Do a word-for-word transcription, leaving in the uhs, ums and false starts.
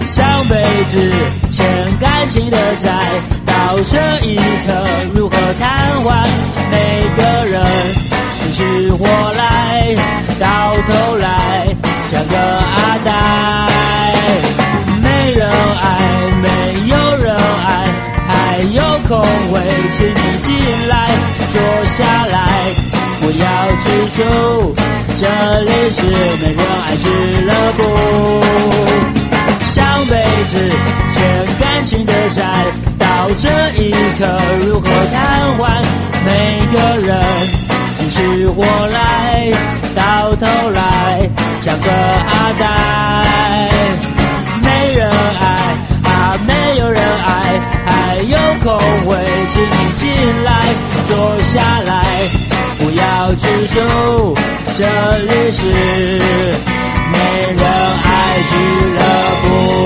上辈子欠感情的债，到这一刻如何偿还？每个人死去活来，到头来像个阿呆。没人爱，没有人爱，还有空位，请你进来坐下来，不要拘束，这里是没人爱俱乐部。上辈子欠感情的债，到这一刻如何偿还？每个人死去活来，到头来像个阿呆。没人爱啊，没有人爱，还有空位，请你进来坐下来，不要拘束，这里是没人爱俱乐部。